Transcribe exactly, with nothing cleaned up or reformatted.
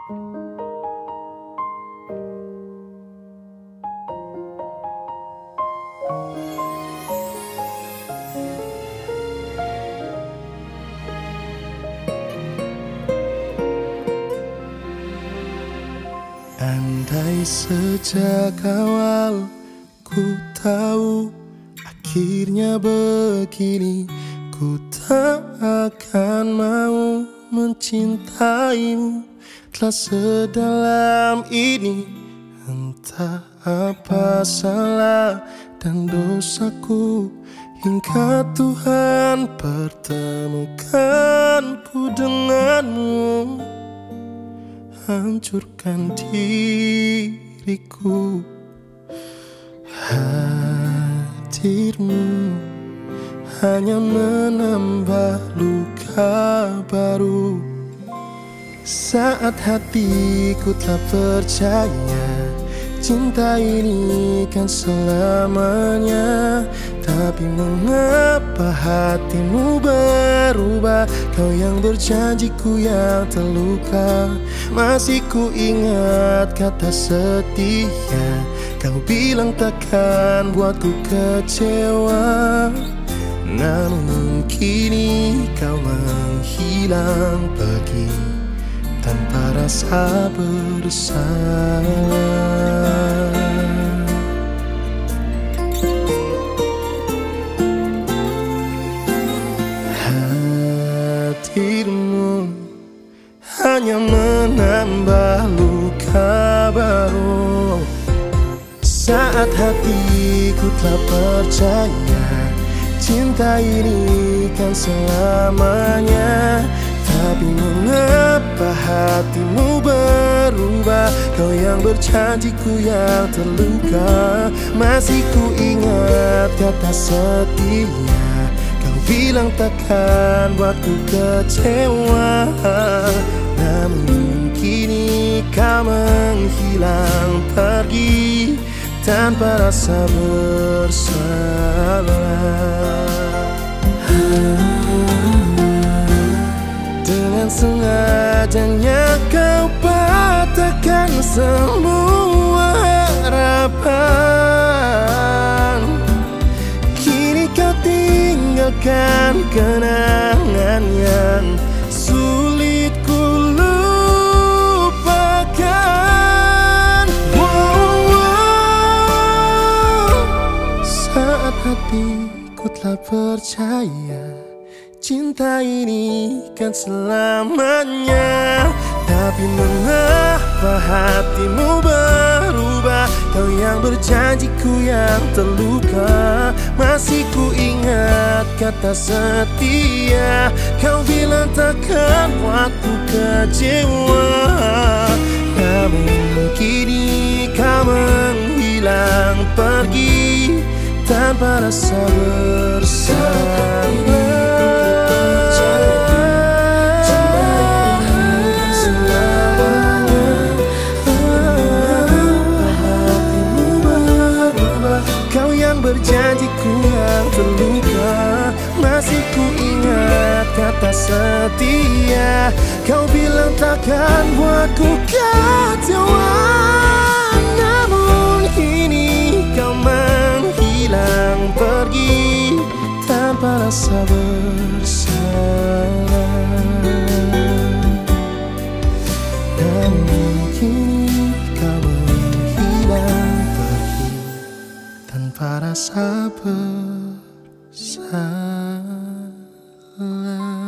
Andai sejak awal ku tahu akhirnya begini, ku tak akan mau mencintaimu telah sedalam ini. Entah apa salah dan dosaku, hingga Tuhan pertemukanku denganmu. Hancurkan diriku, hadirmu hanya menambah luka baru. Saat hatiku telah percaya cinta ini kan selamanya, tapi mengapa hatimu berubah? Kau yang berjanjiku yang terluka. Masih ku ingat kata setia, kau bilang takkan buatku kecewa. Namun kini kau menghilang pergi tanpa rasa bersalah. Hadirmu hanya menambah luka baru. Saat hatiku telah percaya cinta ini kan selamanya, tapi mengapa hatimu berubah? Kau yang berjanjiku yang terluka. Masih ku ingat kata setia, kau bilang takkan buatku kecewa. Namun kini kau menghilang pergi tanpa rasa bersalah. Dengan sengajanya kau patahkan semua harapan. Kini kau tinggalkan kenangan yang sulit ku lupakan. Wow, wow. Saat hatiku telah percaya cinta ini kan selamanya, tapi mengapa hatimu berubah? Kau yang berjanjiku yang terluka. Masih ku ingat kata setia, kau bilang takkan buatku kecewa. Namun kini kau menghilang pergi tanpa rasa bersalah. Berjanjiku yang terluka. Masih ku ingat kata setia, kau bilang takkan buatku kecewa. Namun kini kau menghilang pergi tanpa rasa bersalah. Namun kini kau menghilang pergi tanpa rasa bersalah.